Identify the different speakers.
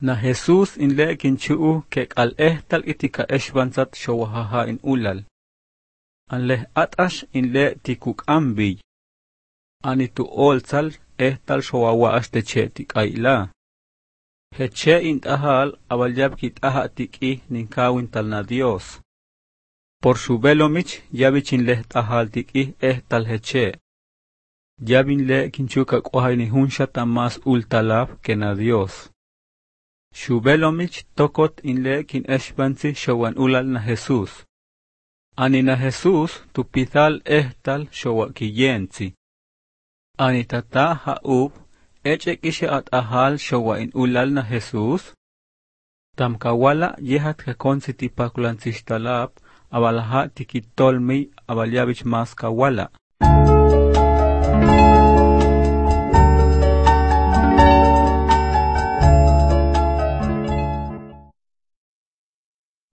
Speaker 1: Na Jesús in le kinchuu kek al ehtal itika eshbanzat showahaha in ulal. An leh atash in le tikuk ambiy. Anitu olsal ehtal showawaash teche tikaila. Heche int ahal abalyab kit aha tiki ninkawin talna Dios. Por su velomich yabichin leh ahal tiki ehtal heche. Yabin le kinchuka kwahay ni hunshata mas ultalab que na Dios. Shubelomich tokot in le kin eshbansi showan ulal na Jesús. Ani na Jesús tupithal ehtal showakiyensi. Ani tata haub echek ishe at ahal showa in ulal na Jesús. Tamkawala yehat kekonsi tipakulansi shtalab abalaha tikitolmi abalyabich mas kawala.